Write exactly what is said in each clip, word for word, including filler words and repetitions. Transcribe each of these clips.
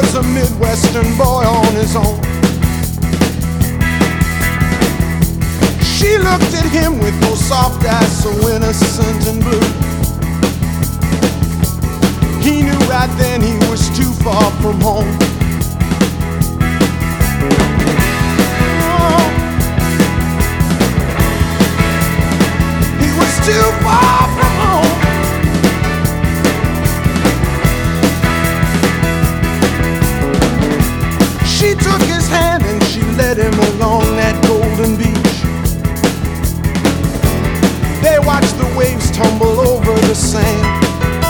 was a Midwestern boy on his own. She looked at him with those soft eyes so innocent and blue. He knew right then he was too far from home. Oh. He was too far from home. She took his hand and she led him along that golden beach. They watched the waves tumble over the sand.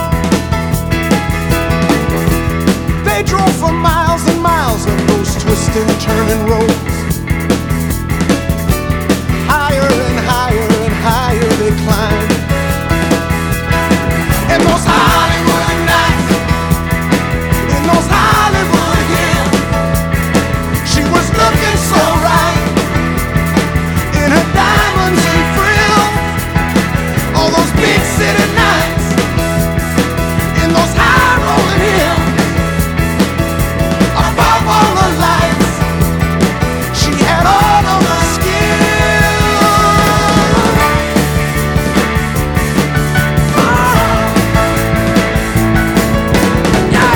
They drove for miles and miles up those twisting, turning roads. Higher and higher and higher they climbed. And those Hollywood nights, in those Hollywood hills, she was looking so right in her diamonds and frills. All those big city nights, in those high rolling hills, above all the lights, she had all of the skill. Oh. Yeah.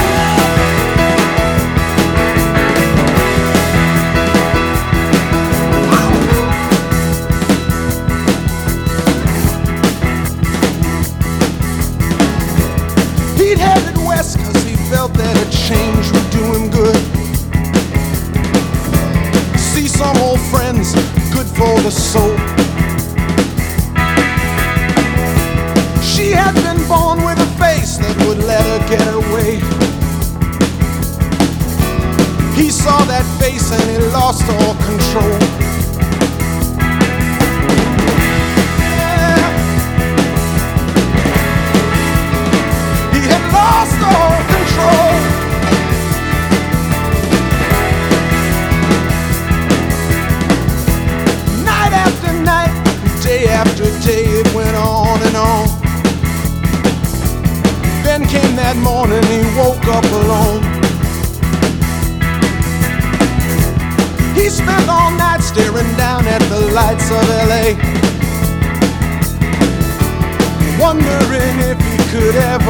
He'd headed west cause he felt that a change would do him good. See some old friends, good for the soul. She had been born with a face that would let her get away. He saw that face and he lost all control. Yeah. He had lost all control. Night after night, day after day, it went on and on. Then came that morning, he woke up alone. He spent all night staring down at the lights of L A, wondering if he could ever